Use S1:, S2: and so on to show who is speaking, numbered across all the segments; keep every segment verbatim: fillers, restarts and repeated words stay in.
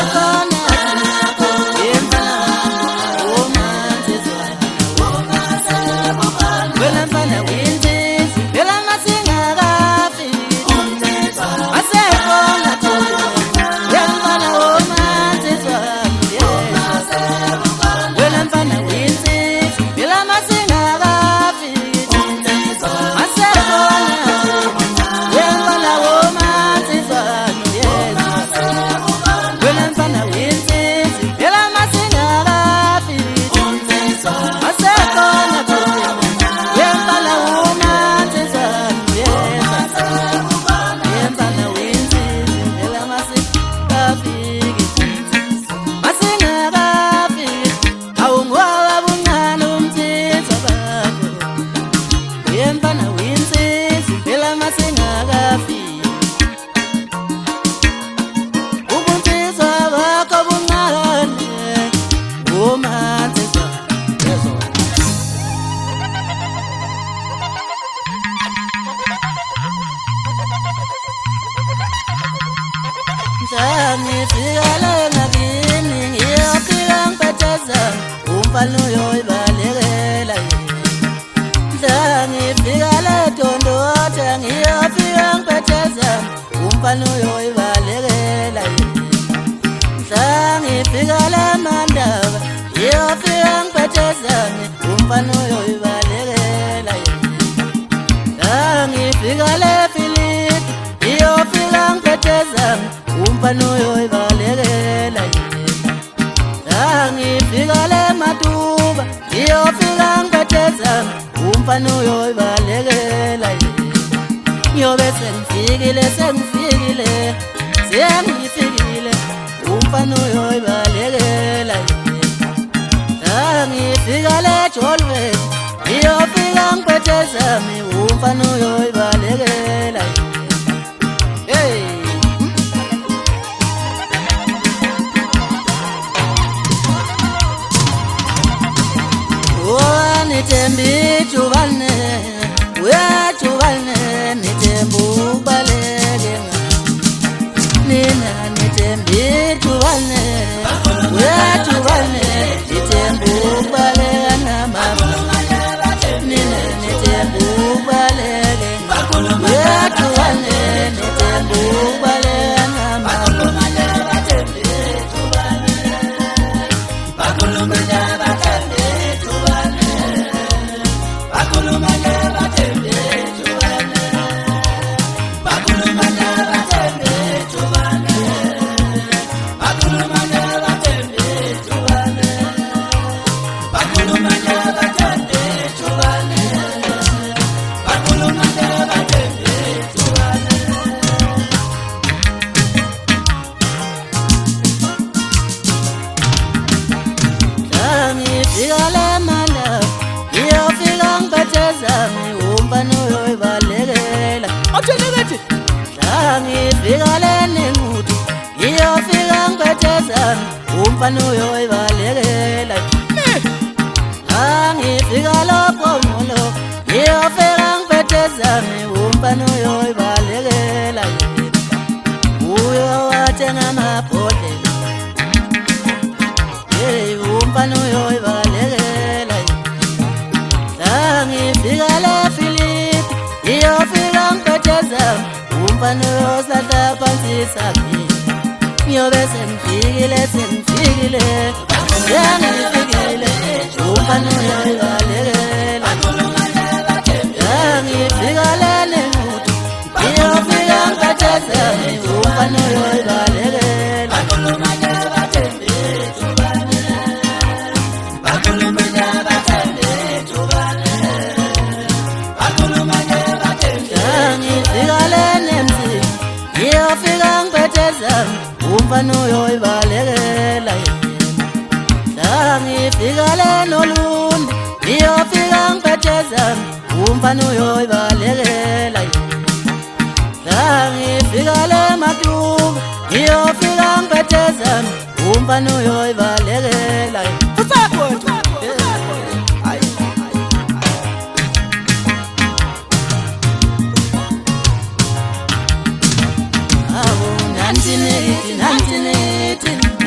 S1: Nanti nanti nanti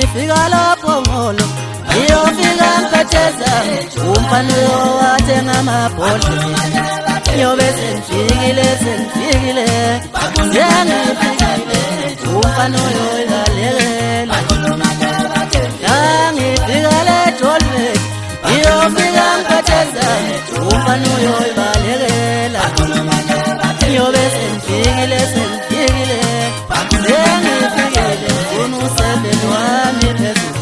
S1: ngifika lapho ngolo ngiyofika ngiphatheza umfana wathenga amabhodlela ngiyobe sengifikile sengifikile sengifikile umfana uyoyibalekela ngifika le Joburg ngiyofika ngiphatheza umfana uyoyibalekela ngiyobe sengifikile sengifikile sengifikile unosebenzi wami phezulu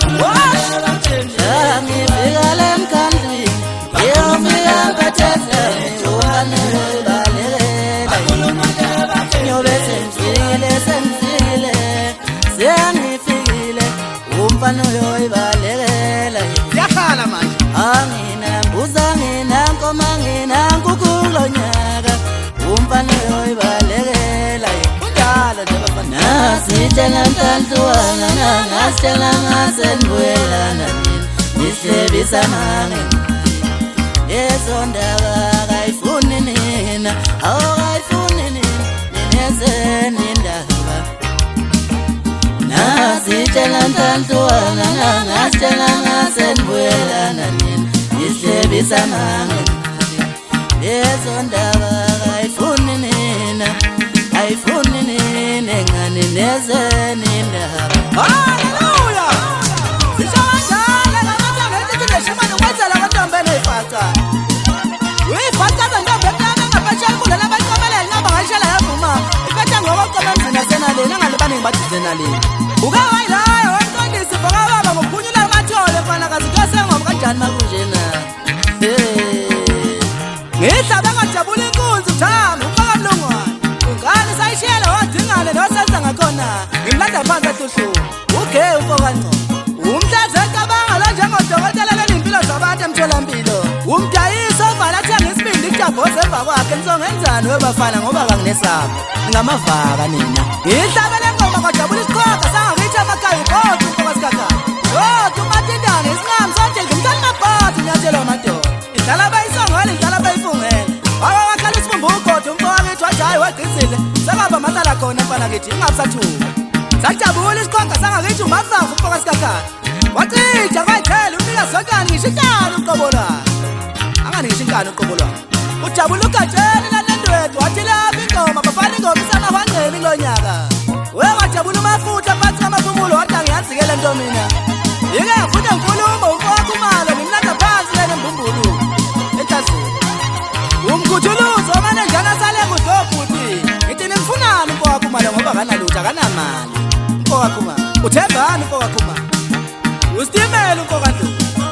S1: ngifika le mkhandli ngiyofika ngiphatheza umfana uyoyibalekela ngiyobe sengifikile sengifikile sengifikile umfana uyoyibalekela
S2: Yakhala manje
S1: anginambuza nginankomo nginankukulo nyaka umfana uyoyibalekela
S2: Kundala nje bafana
S1: nasitshela ntantwana nangasitshela ngasenibuyelana nihlebisa mange esondaba kayifuni nina awukayifuni nina ninezeni indaba nasitshela ntantwana nangasitshela ngasenibuyelana nihlebisa mange esondaba kayifuni nina ayifuni nina ngani nezeni indaba
S2: Haleluya Sishawajala ngamatanga ethi leshimani kwenzela abantombeni efata Uyifata ntombi enkana ngapashela kulela abaqobelela ngaba ngashela yavuma ifata ngokoqobe emzini asenaleni angalibani ngibathize naleni Uke wayilayo wamqondisi baka baba ngokuphunyula amathole mfana kazi kuyasengoba kanjani makunjena Ngihlaba ngajabula inkunzi uthanga ufaka mlungwane Ungane sayishela wadingane nosenza ngakhona ngimlanda phansi ehluhlu uge ufokanco Umhlaze cabanga la njengodokotela lelimpilo zabantu emtholampilo Umdayisa ovala athenga isibindi kujabhoze emva kwakhe nisongenzani webafana ngoba kanginesapho ngamavaka nina Ngihlaba lengoma kwajabula isiqhoga sangakithi amakhaya uqoqa ufokasikaka Kodwa umatindane isinqamu sonke ngimthanda mabhodo nyathelo amadoda Idlala bayisongela idlala bayifungela Waka wakhala isibumbu ugodo umfoka ngithi wajayi wagqizile Sekaba masala khona mfana ngithi ingabusathuka Sajabula isiqhoga sangakithi umafafu umfoka sikakhala Wacija kwayithela umnika zonkani ngisho inkani uqobo lwakhe Angani ngisho inkani uqobo lwakhe Ujabula ugatsheni lanendwethu wathi lapha ingoma bafana ingoma isamahwangeni kulo nyaka We wajabula umafutha phansi kamafumulo wathi angiyazikele nto mina Yike yafuna inkulumo umfoka kumalo ngimlanda phansi lene mbumbulu Ethazini Umkhuthulozo manje njana sale ngudobhuti Ngithi nimfunani umfoka kumalo ngoba kanalutho akanamali Umfoka kumalo uthembani umfoka kumalo Ustimela umfoka Ndlovu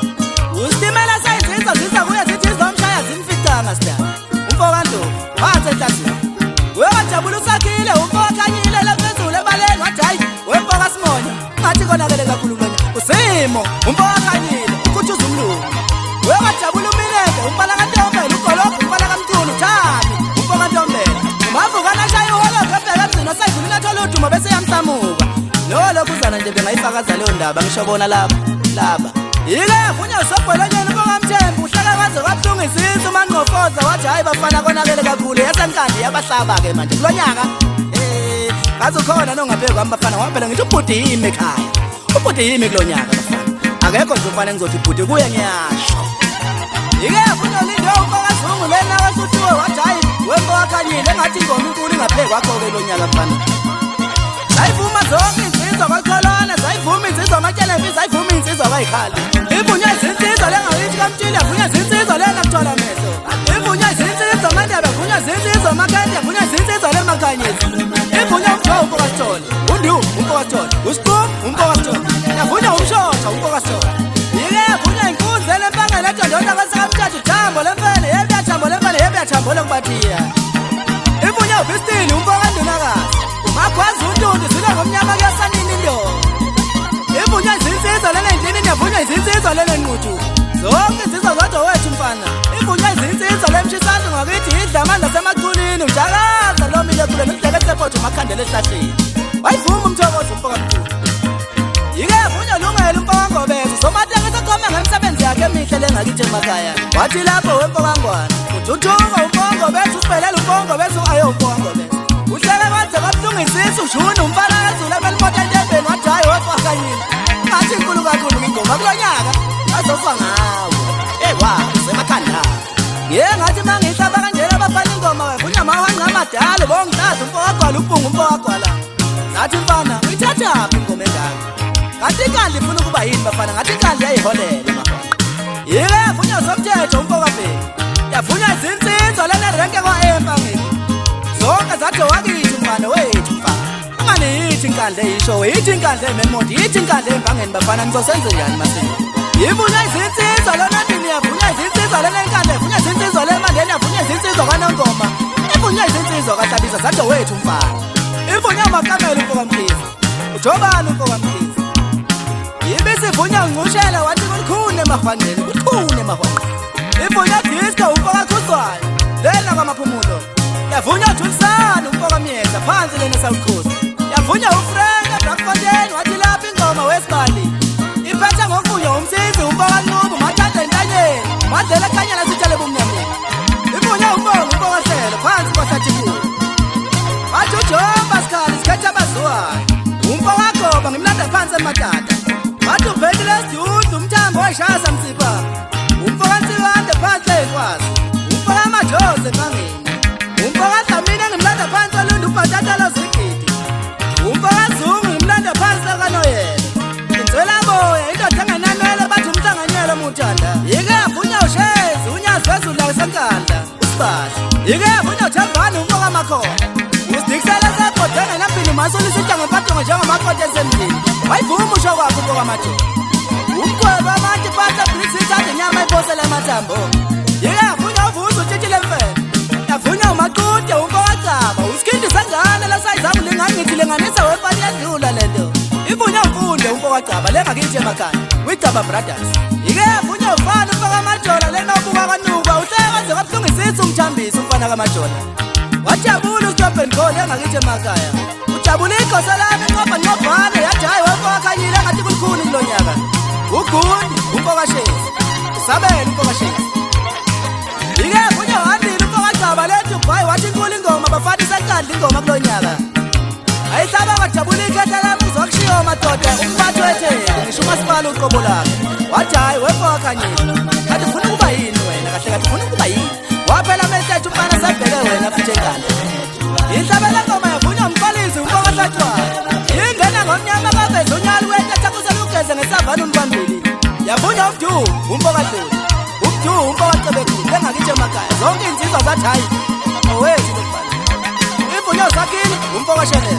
S2: Ustimela sayizizwa ziza kuye zithi izomshaya zimficanga sidaba Umfoka Ndlovu wathi ehlazini We wajabula usakhile umfoka khanyile lephezulu ebaleni wathi hayi wemfoka Simonya ngathi konakele kakhulu kulo usimo umfoka khanyile ukuthuza umlungu We wajabula uminede umbala kaNtombela ugolophu umbala kaMthulu thami umfoka Ntombela umavukana shaya iholo gebheka emzini sayivulile tholuduma bese yamhlamuka Lo lokuzana nje bengayifakaza leyo ndaba ngisho bona laba laba Yike yavunya usobholonyeni umfoka Mthembu uhlala kwaze kwabuhlungu isisu manqofoza wathi hayi bafana konakele kakhulu yasenkandi yabahlaba ke manje kulonyaka eh kaze khona nongabheka kwami bafana ngoba ngithi ubhuti yimi ekhaya ubhuti yimi kulonyaka bafana akekho nje umfana ngizothi ubhuti kuye ngiyasho Yike yavunya lindo umfoka Zungu lena wasuthiwe wathi hayi wemfoka Khanyile engathi ingoma inkulu ingapheki kwakho ke kulonyaka bafana Sayivuma zonke insizwa kwaCholwana sayivuma insizwa amatshelevisi sayivuma insizwa kwayikhali Ivunya izinsizwa lengakithi kaMtshili yavunya izinsizwa lena kuthola meso Ivunya izinsizwa aMandebe yavunya izinsizwa amaKhandi yavunya izinsizwa lemakhanyezi Ivunya umfoka umfoka Sithole Undiwu umfoka Sithole Usiqum umfoka Sithole yavunya umshotha umfoka Sithole Yike yavunya inkunzi lempangela etondonda kwasekamthathu Thambo lemfene yebi yathambo lemfene yebi yathambo lokubatiya Ivunya uVistini umfoka Ndunakazi Makhwazi untundu zile ngomnyama kuyasanini ndoda Ivunya izinsizwa lena endlini yavunya izinsizwa lena enqudu Zonke insizwa zodwa wethu mfana Ivunya izinsizwa lemshisana ngakithi idlamanda semaculini ujakaza lomile kule nokudleke sephoto makhandela esihlahleni Wayivuma umthokozo umfoka Mthulu Yike yavunya lungela umfoka Ngobezo somatenge sekhoma ngemsebenzi yakhe emihle lengakithi emakhaya Wathi lapho wemfoka Ngwane uthuthuka umfoka Ngobezo usiphelela umfoka Ngobezo ayo umfoka Ngobezo Uhlele kwanze kabuhlungu isisu ushuna umfana kaZulu emelimoto entembeni wathi hayi wemfoka Khanyile abadala bongithatha umfowagwala ubhungu umfowagwala zathi mfana uyithathaphi ingoma engaka kanti inkandla ifuna ukuba yini bafana ngathi inkandla yayiholela mafana yile yavunywa somthetho umfowabheki yavunywa izinsinzo lena renke kwa-empangeni zonke zathi wakithi mfana wethu mfana ungani yithi inkandla eyisho yithi inkandla ememondi yithi inkandla empangeni bafana nizosenze njani masini yivunywa izinsinzo lona ndini yavunywa izinsinzo lena inkandla yavunywa izinsinzo le mandeni yavunywa izinsinzo kanongoma ivunywa izinsinzo kaTabiza zathi wethu mfana ivunywa uMakamela umfokamkhize ujobani umfokamkhize yibe sivunywa unqushela wathi kulikhune mafanele kulikhune mafanele ivunywa disco umfokakhuzwayo lena kwamaphumulo yavunywa uJulisana umfokamyeza phansi lena sawukhuza yavunywa uFrank eBlackfontein wathi lapha ingoma wesibali iphetha ngokuvunywa umsizi umfokanqubo mathanda entanyeni madlela ekhanyela sitshale bomnyameni ivunywa umbongo umfokahlelo phansi kwasathikulu wathi ujomba sikhali sikhetha abaziwayo umfokagoba ngimlanda phansi emadada wathi ubhekile sidudla umthambo wayishaya samsipha umfokansikande phansi eyikwazi umfokamajoze empangeni umfokadlamini engimlanda phansi olunda ubhatatalo zigidi umfokazungu ngimlanda phansi lakanoyela inzwelaboya indoda engenanwele bathi umhlanganyelo muthanda yike yavunya ushezi unyazi wezulu lasenkandla usibasha yike yavunya uthembani umfokamakhoba usidikisele sebhode engenampilo masolisitsha ngempatongo njengomakoti esemdini wayivuma usho kwakho umfokamajola umgwebo amanje phansi ebricks ithathe inyama iphosele amathambo yike yavunya uvuza utshitshile mfene yavunya umaqude umfowacaba usikhindi sangane lasayizama ulingangithi lenganisa wefani yadlula lento ivunya umfunde umfowacaba lengakithi emakhaya wicaba brothers yike yavunya ufana umfokamajola lena ubuka kwanuka uhlekaze kabuhlungu isithu umthambisi umfana kamajola wajabula uStophen Gold engakithi emakhaya ujabula ikhosa lami ngoba ngobhane yathi hayi wefakakhanyile engathi kulikhuni kulonyaka ugundi umfokashezi usabele umfokashezi yike yavunya wandile umfokacaba lethu bhayi wathi inkulu ingoma bafana isenkandla ingoma kulonyaka ayihlaba kwajabula ikhetha lami uzokushiya madoda umphathi wetheke ngisho umasipala uqobo lakhe wathi hayi wefakakhanyile kanti ufuna ukuba yini wena kahle kathi ufuna ukuba yini waphela amehlethu umfana sebheke wena futhi enkandla inhlabela ngoma yavunywa umfalisi umfokahlatshwayo ingena ngomnyama kaveza unyali wethatha kuselugeze ngesavana umbambili yavunywa umdu umfokahleli umdu umfokacebekulu engakithi emakhaya zonke insizwa zathi hayi owethu lokufana ivunywa usakhile umfokashelela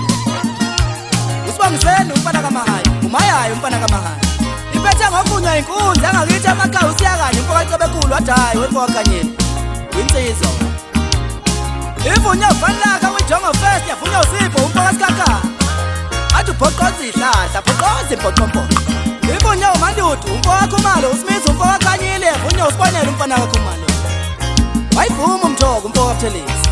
S2: usibongiseni umfana kamahaya umayayo umfana kamahaya iphethe ngokuvunywa inkundla engakithi emakhaya usiyakanye umfokacebekulu wathi hayi wefokakanyeni winsizwa ivunywa ufanlaka wijongo first yavunywa usipho umfokasikakha athi ubhoqoza ihlahla bhoqoza imbhoqompoqo ivunywa umandudu umfokakhumalo usimizi umfokakhanyile yavunywa usibonele umfana kakhumalo wayivuma umthoko umfokabuthelezi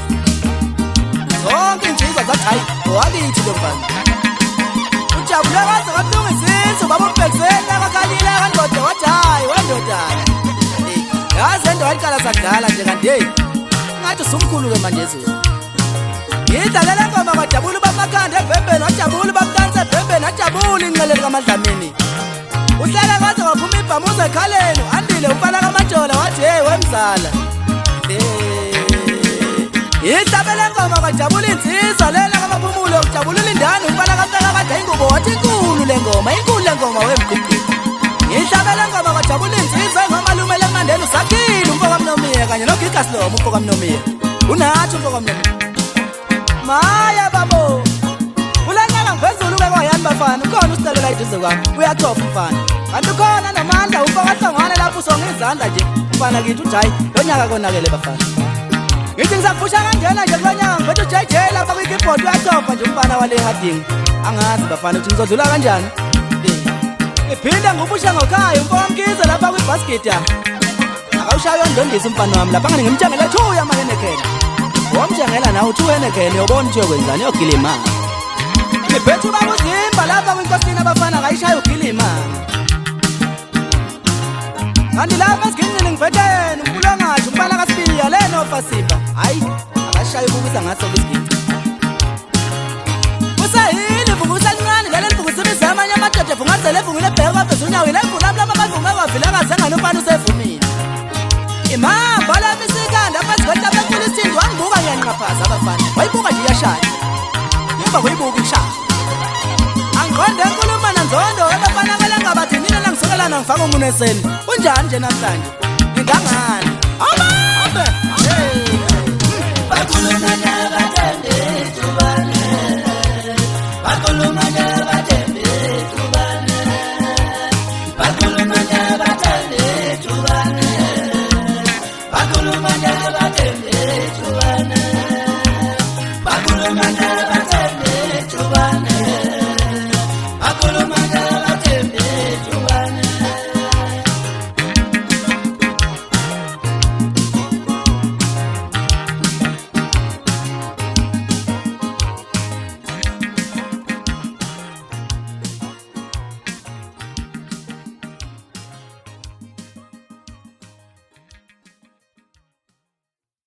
S2: zonke insizwa zathi hayi owakithi lo mfana ujabule waze kabuhlungu isizwe babambhekiseni akakhanyile kandoda wathi hayi wendodana yazi ento wayiqala sadala nje kanti heyi ngathi usumkhulu-ke manje ezweni ngidlalela ngoma kwajabula ubamakhanda ebhembeni wajabula ubamdansi ebhembeni wajabula inqeleli kamadlamini uhlele kwaze waphuma ibhamuza ekhaleni andile umfana kamajola wathi heyi wemzala ihlabele ngoma kwajabula insizwa lena kamaphumulo kujabula ulindani umfana kamntakakade ingubo wathi inkulu le ngoma inkulu le ngoma wemgqigqi ihlabele ngoma kwajabula insizwa engomalume lemandela usakhile umfokamnomiya kanye nogigaslomo umfokamnomiya unathi umfokamnomiya maya babo ulanyaka ngiphezulu-ke kwayani bafana ukhona usicelo la iduze kwami uyathofa umfana kanti ukhona nomandla umfokahlongwane lapho usonga izandla nje umfana kithi uthi hayi lo nyaka konakele bafana ngithi ngisapusha kanjena nje kulo nyaka ngiphethe uJ J lapha kwikeyboard uyathofa nje umfana wale Harding angazi bafana ukuthi ngizodlula kanjani ngiphinde ngubushe ngokhaya umfokamkhize lapha kwibasket ya akawushayo ndondisa umfana wami lapha ngani ngimtshengele two yamahenekele wamtshengela nawe uthi uhenekele uyobona ukuthi uyokwenzani uyogilima ngiphethe ubaba uzimba lapha kwinkosini abafana akayishaye ugilima kanti lapha esigingqini ngiphethe yena umpulwangathi umfana kaSibiya lena ofasimba hayi akashaye ukubisa ngaso kwisigidi usayini vukusa lincane lele livukusa imizwa amanye amadoda vungazele evungile ebheke kwaveza unyawo lemvula mlama amavume kwavile angazengani umfana usevumile imamba lami isikanda apha sikweta bekhulu isithindi wangibuka ngiyanqapha bayabaza abafana bayibuka nje iyashaya imba kuyibuka ishaya angiqonde enkulumo nanzondo abafana kalanga bathi mina nangisokelana ngifaka umuneseni kunjani nje namhlanje ngingangani ababe hey bakhuluma